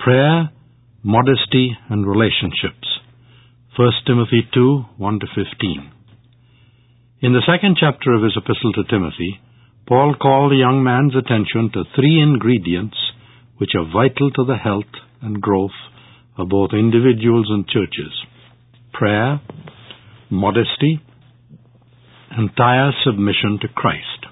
Prayer, modesty, and relationships. 1 Timothy 2, 1-15. In the second chapter of his epistle to Timothy, Paul called the young man's attention to three ingredients which are vital to the health and growth of both individuals and churches: prayer, modesty, and entire submission to Christ.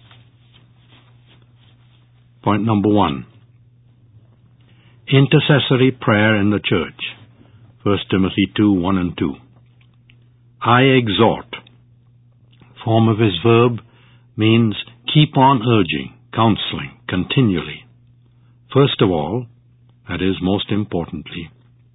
Point number 1. Intercessory prayer in the church. 1 Timothy 2, 1 and 2. I exhort. Form of his verb means keep on urging, counseling, continually. First of all, that is, most importantly,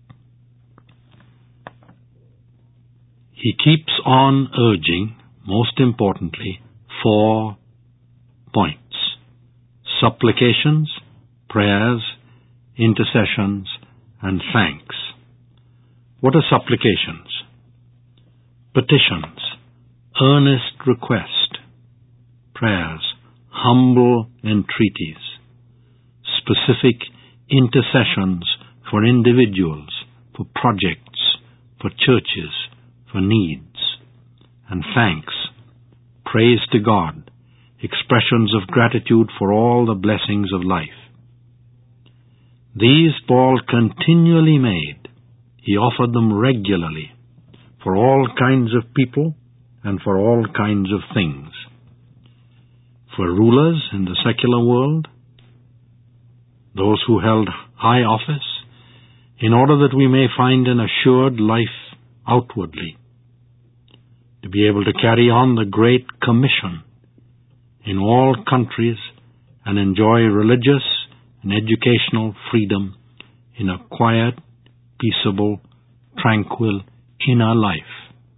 he keeps on urging, most importantly, 4 points: supplications, prayers, intercessions, and thanks. What are supplications? Petitions, earnest request. Prayers, humble entreaties. Specific intercessions for individuals, for projects, for churches, for needs. And thanks, praise to God, expressions of gratitude for all the blessings of life. These Paul continually made. He offered them regularly for all kinds of people and for all kinds of things. For rulers in the secular world, those who held high office, in order that we may find an assured life outwardly, to be able to carry on the Great Commission in all countries and enjoy religious and educational freedom in a quiet, peaceable, tranquil inner life.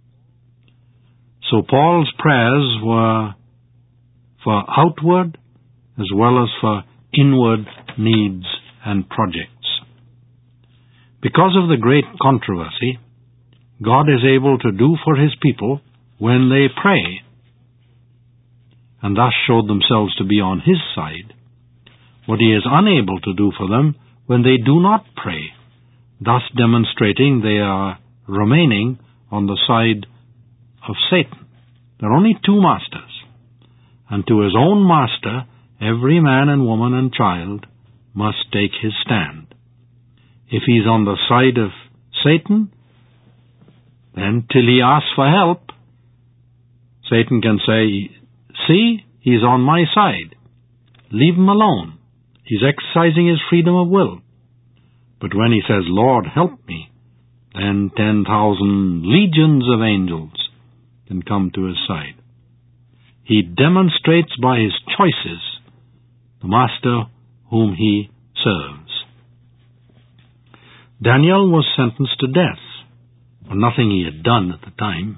So Paul's prayers were for outward as well as for inward needs and projects. Because of the great controversy, God is able to do for his people when they pray, and thus showed themselves to be on his side, what he is unable to do for them when they do not pray, thus demonstrating they are remaining on the side of Satan. There are only two masters, and to his own master every man and woman and child must take his stand. If he's on the side of Satan, then till he asks for help, Satan can say, see, he's on my side. Leave him alone. He's exercising his freedom of will. But when he says, Lord, help me, then 10,000 legions of angels can come to his side. He demonstrates by his choices the master whom he serves. Daniel was sentenced to death for nothing he had done at the time.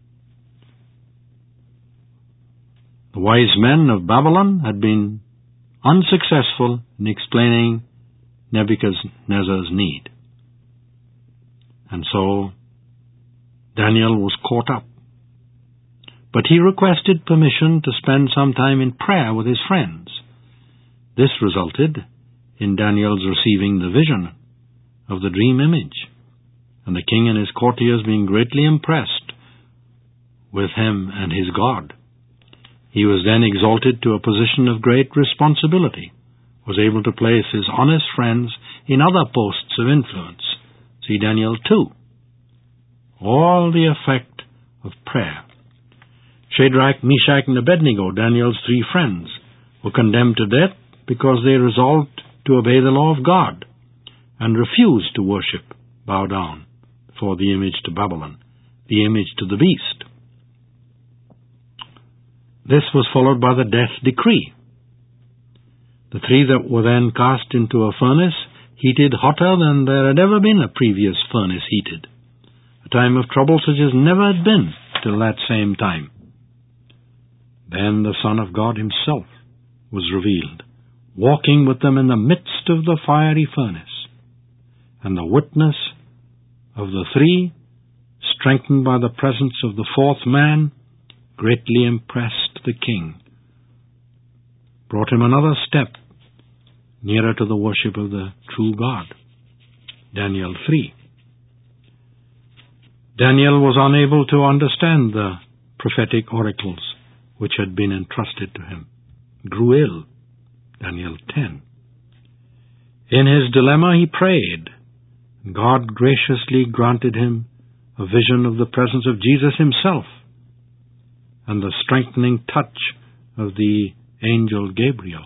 The wise men of Babylon had been unsuccessful in explaining Nebuchadnezzar's need. And so Daniel was caught up. But he requested permission to spend some time in prayer with his friends. This resulted in Daniel's receiving the vision of the dream image, and the king and his courtiers being greatly impressed with him and his God. He was then exalted to a position of great responsibility, was able to place his honest friends in other posts of influence. See Daniel 2. All the effect of prayer. Shadrach, Meshach, and Abednego, Daniel's 3 friends, were condemned to death because they resolved to obey the law of God and refused to worship, bow down before the image to Babylon, the image to the beast. This was followed by the death decree. The 3 that were then cast into a furnace, heated hotter than there had ever been a previous furnace heated. A time of trouble such as never had been till that same time. Then the Son of God himself was revealed, walking with them in the midst of the fiery furnace. And the witness of the 3, strengthened by the presence of the 4th man, greatly impressed the king, brought him another step nearer to the worship of the true God. Daniel 3. Daniel was unable to understand the prophetic oracles which had been entrusted to him. Grew ill. Daniel 10. In his dilemma he prayed. God graciously granted him a vision of the presence of Jesus himself and the strengthening touch of the angel Gabriel.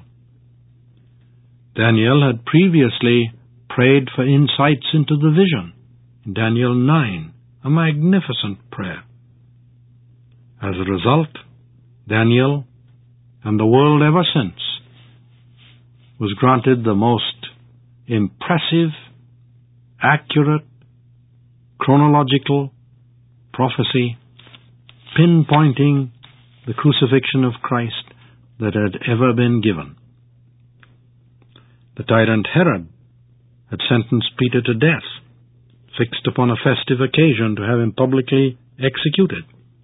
Daniel had previously prayed for insights into the vision in Daniel 9, a magnificent prayer. As a result, Daniel and the world ever since was granted the most impressive, accurate, chronological prophecy pinpointing the crucifixion of Christ that had ever been given. The tyrant Herod had sentenced Peter to death, fixed upon a festive occasion to have him publicly executed.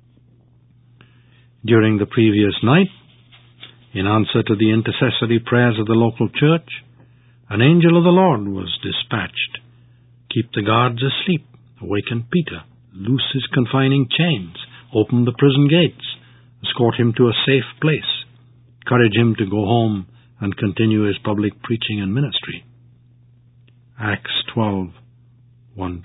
During the previous night, in answer to the intercessory prayers of the local church, an angel of the Lord was dispatched. Keep the guards asleep, awaken Peter, loose his confining chains, open the prison gates, escort him to a safe place, encourage him to go home and continue his public preaching and ministry. Acts 12, 1-4.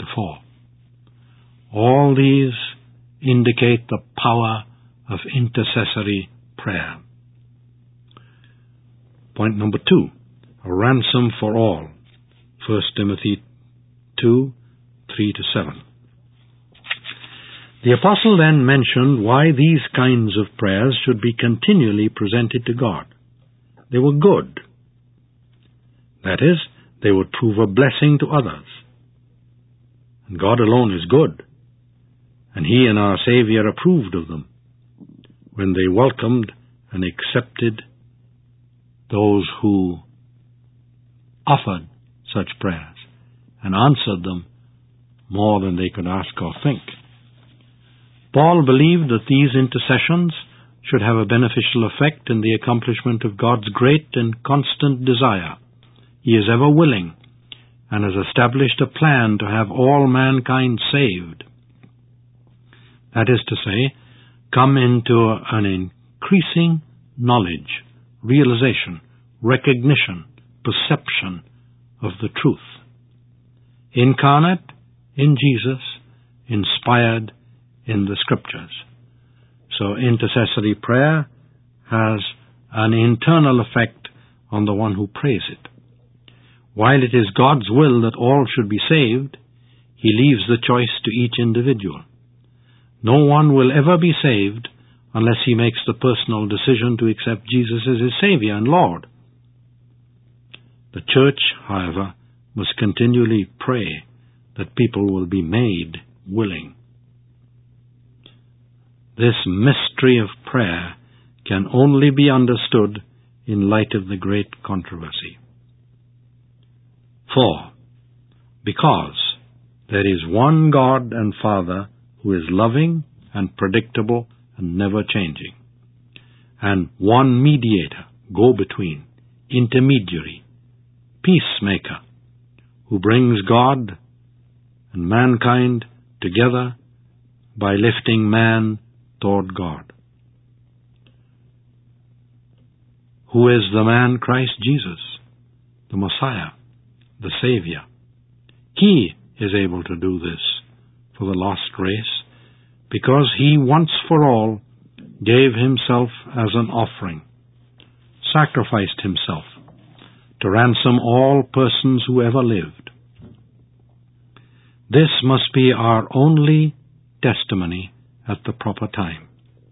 All these indicate the power of intercessory prayer. Point number 2, a ransom for all. 1 Timothy 2, 3-7. The apostle then mentioned why these kinds of prayers should be continually presented to God. They were good. That is, they would prove a blessing to others. And God alone is good, and He and our Savior approved of them when they welcomed and accepted those who offered such prayers and answered them more than they could ask or think. Paul believed that these intercessions should have a beneficial effect in the accomplishment of God's great and constant desire. He is ever willing and has established a plan to have all mankind saved. That is to say, come into an increasing knowledge, realization, recognition, perception of the truth. Incarnate in Jesus, inspired in the Scriptures. So intercessory prayer has an internal effect on the one who prays it. While it is God's will that all should be saved, He leaves the choice to each individual. No one will ever be saved unless he makes the personal decision to accept Jesus as his Savior and Lord. The church, however, must continually pray that people will be made willing. This mystery of prayer can only be understood in light of the great controversy. 4. Because there is one God and Father who is loving and predictable and never changing, and one mediator, go-between, intermediary, peacemaker, who brings God and mankind together by lifting man toward God. Who is the man? Christ Jesus, the Messiah, the Savior. He is able to do this for the lost race because He once for all gave Himself as an offering, sacrificed Himself to ransom all persons who ever lived. This must be our only testimony at the proper time.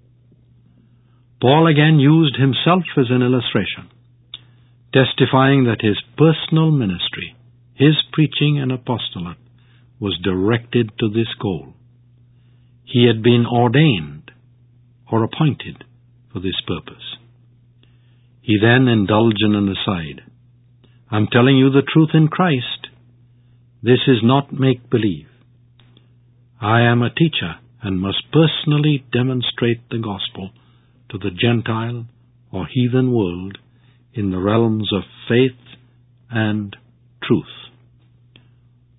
Paul again used himself as an illustration, testifying that his personal ministry, his preaching and apostolate, was directed to this goal. He had been ordained or appointed for this purpose. He then indulged in an aside. I'm telling you the truth in Christ. This is not make-believe. I am a teacher and must personally demonstrate the gospel to the Gentile or heathen world in the realms of faith and truth.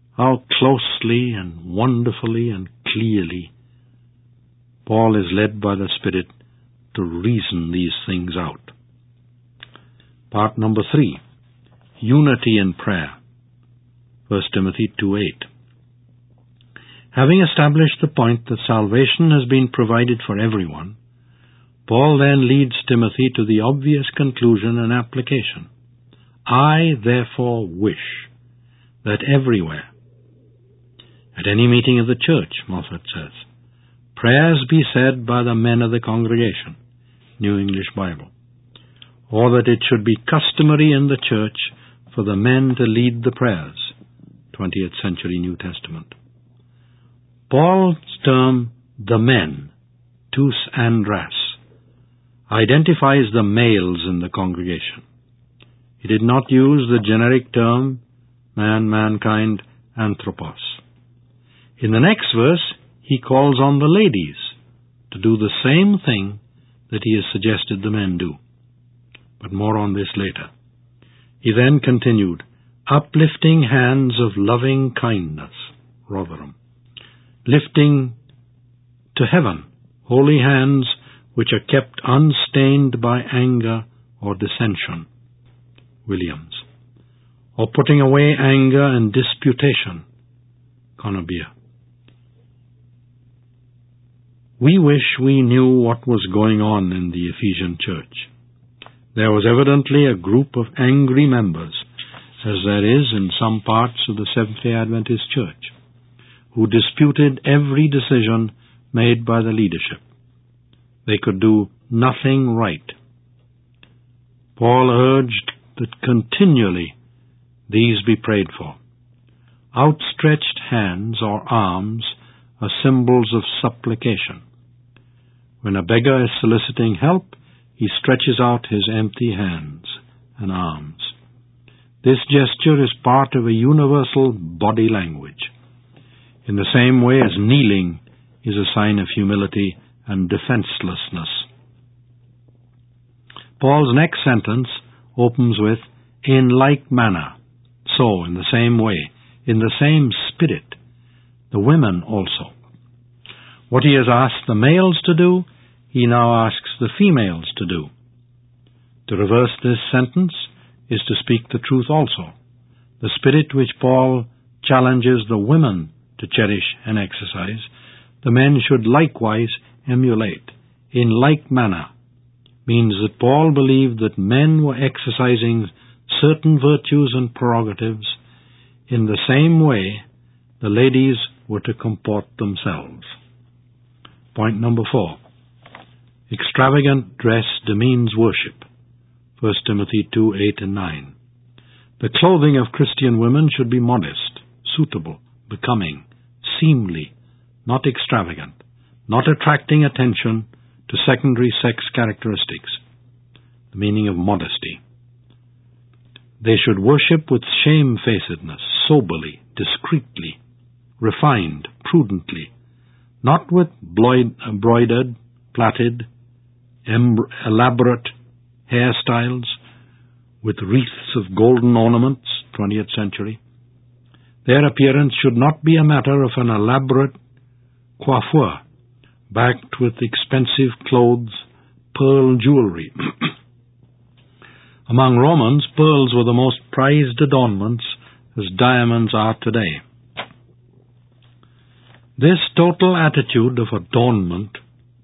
how closely and wonderfully and clearly Paul is led by the Spirit to reason these things out. Part number 3, unity in prayer. 1 Timothy 2:8. Having established the point that salvation has been provided for everyone, Paul then leads Timothy to the obvious conclusion and application. I therefore wish that everywhere, at any meeting of the church, Moffat says, prayers be said by the men of the congregation, New English Bible, or that it should be customary in the church for the men to lead the prayers, 20th century New Testament. Paul's term, the men, tous andras, identifies the males in the congregation. He did not use the generic term, man, mankind, anthropos. In the next verse, he calls on the ladies to do the same thing that he has suggested the men do. But more on this later. He then continued, uplifting hands of loving kindness, Rotherham, lifting to heaven holy hands which are kept unstained by anger or dissension, Williams, or putting away anger and disputation, Conabier. We wish we knew what was going on in the Ephesian church. There was evidently a group of angry members, as there is in some parts of the Seventh-day Adventist Church, who disputed every decision made by the leadership. They could do nothing right. Paul urged that continually these be prayed for. Outstretched hands or arms are symbols of supplication. When a beggar is soliciting help, he stretches out his empty hands and arms. This gesture is part of a universal body language, in the same way as kneeling is a sign of humility and defenselessness. Paul's next sentence opens with, in like manner, so, in the same way, in the same spirit, the women also. What he has asked the males to do, he now asks the females to do. To reverse this sentence is to speak the truth also. The spirit which Paul challenges the women to cherish and exercise, the men should likewise emulate. In like manner means that Paul believed that men were exercising certain virtues and prerogatives. In the same way, the ladies were to comport themselves. Point number 4. Extravagant dress demeans worship. 1 Timothy 2:8 and 9. The clothing of Christian women should be modest, suitable, becoming, seemly, not extravagant, not attracting attention to secondary sex characteristics. The meaning of modesty. They should worship with shamefacedness, soberly, discreetly, refined, prudently, not with embroidered, plaited, elaborate hairstyles, with wreaths of golden ornaments, 20th century. Their appearance should not be a matter of an elaborate coiffure, backed with expensive clothes, pearl jewelry. Among Romans, pearls were the most prized adornments, as diamonds are today. This total attitude of adornment,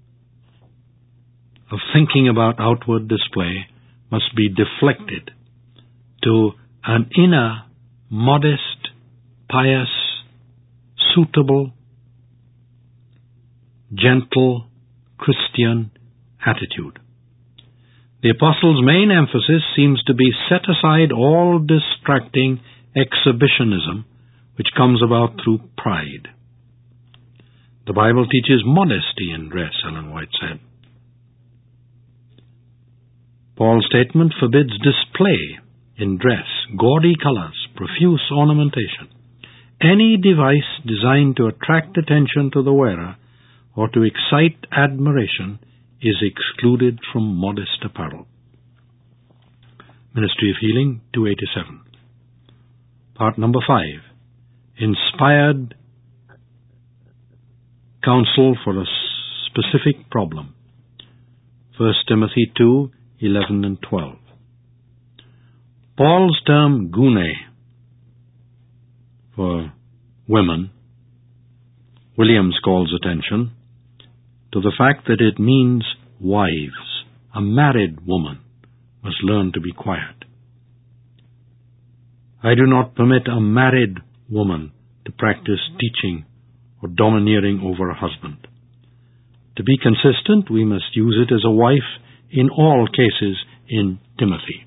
of thinking about outward display, must be deflected to an inner, modest, pious, suitable, gentle, Christian attitude. The Apostle's main emphasis seems to be set aside all distracting exhibitionism which comes about through pride. The Bible teaches modesty in dress, Ellen White said. Paul's statement forbids display in dress, gaudy colors, profuse ornamentation. Any device designed to attract attention to the wearer or to excite admiration is excluded from modest apparel. Ministry of Healing, 287. Part number 5. inspired counsel for a specific problem. 1 Timothy 2:11 and 12. Paul's term gune for women, Williams calls attention to the fact that it means wives. A married woman must learn to be quiet. I do not permit a married woman to practice teaching or domineering over a husband. To be consistent, we must use it as a wife in all cases in Timothy.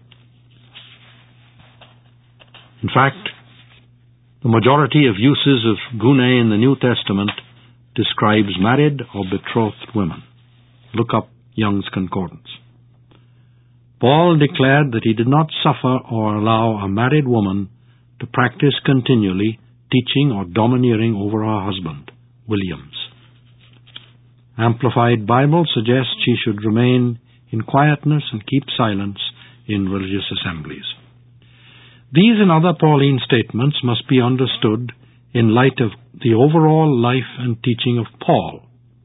In fact, the majority of uses of gune in the New Testament describes married or betrothed women. Look up Young's Concordance. Paul declared that he did not suffer or allow a married woman to practice continually teaching or domineering over her husband. Williams. Amplified Bible suggests she should remain in quietness and keep silence in religious assemblies. These and other Pauline statements must be understood in light of the overall life and teaching of Paul.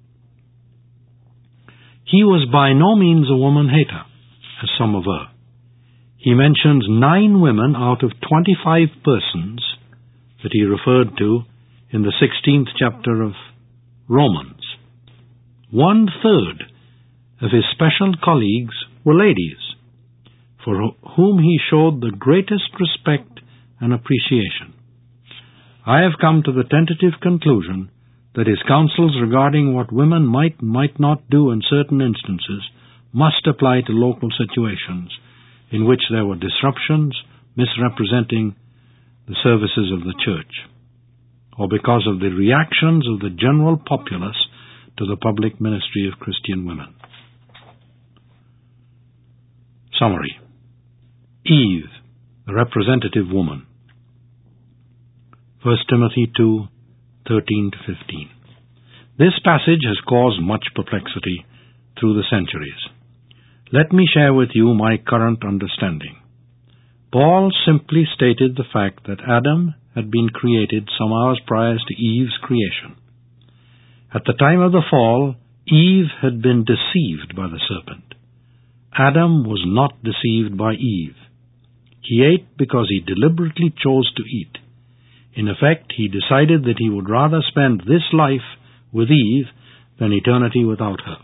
He was by no means a woman hater, as some aver. He mentions 9 women out of 25 persons that he referred to in the 16th chapter of Romans. 1/3 of his special colleagues were ladies, for whom he showed the greatest respect and appreciation. I have come to the tentative conclusion that his counsels regarding what women might not do in certain instances must apply to local situations in which there were disruptions misrepresenting the services of the church, or because of the reactions of the general populace to the public ministry of Christian women. Summary. Eve, the representative woman. 1 Timothy 2:13 to 15. This passage has caused much perplexity through the centuries. Let me share with you my current understanding. Paul simply stated the fact that Adam had been created some hours prior to Eve's creation. At the time of the fall, Eve had been deceived by the serpent. Adam was not deceived by Eve. He ate because he deliberately chose to eat. In effect, he decided that he would rather spend this life with Eve than eternity without her.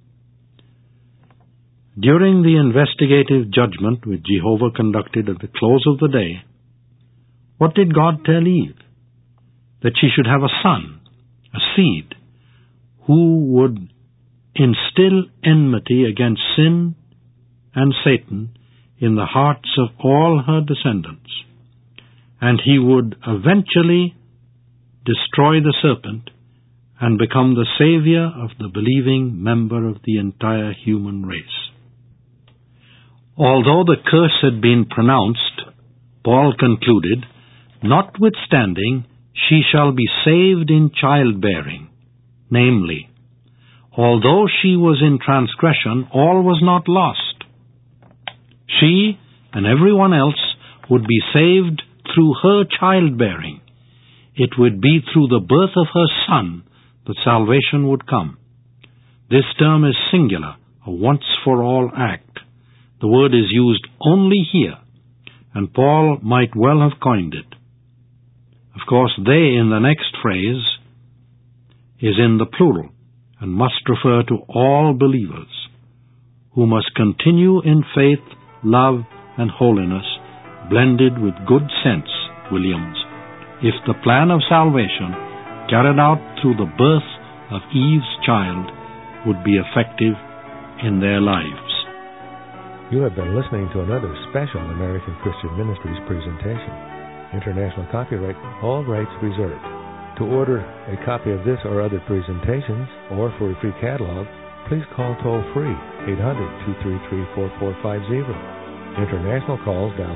During the investigative judgment which Jehovah conducted at the close of the day, what did God tell Eve? That she should have a son, a seed, who would instill enmity against sin and Satan in the hearts of all her descendants, and he would eventually destroy the serpent and become the savior of the believing member of the entire human race. Although the curse had been pronounced, Paul concluded, notwithstanding, she shall be saved in childbearing. Namely, although she was in transgression, all was not lost. She and everyone else would be saved through her childbearing. It would be through the birth of her son that salvation would come. This term is singular, a once-for-all act. The word is used only here, and Paul might well have coined it. Of course, they in the next phrase is in the plural and must refer to all believers who must continue in faith, love, and holiness, blended with good sense, Williams, if the plan of salvation carried out through the birth of Eve's child would be effective in their lives. You have been listening to another special American Christian Ministries presentation. International copyright, all rights reserved. To order a copy of this or other presentations, or for a free catalog, please call toll-free 800-233-4450. International calls dial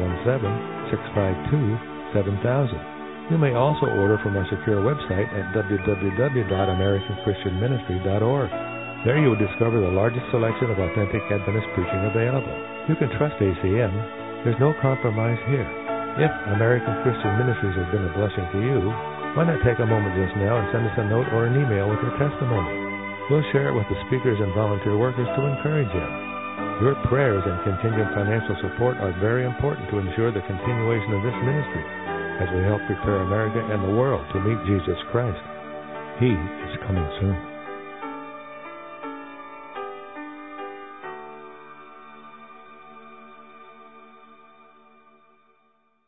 717-652-7000. You may also order from our secure website at www.americanchristianministry.org. There you will discover the largest selection of authentic Adventist preaching available. You can trust ACM. There's no compromise here. If American Christian Ministries has been a blessing to you, why not take a moment just now and send us a note or an email with your testimony? We'll share it with the speakers and volunteer workers to encourage them. Your prayers and contingent financial support are very important to ensure the continuation of this ministry as we help prepare America and the world to meet Jesus Christ. He is coming soon.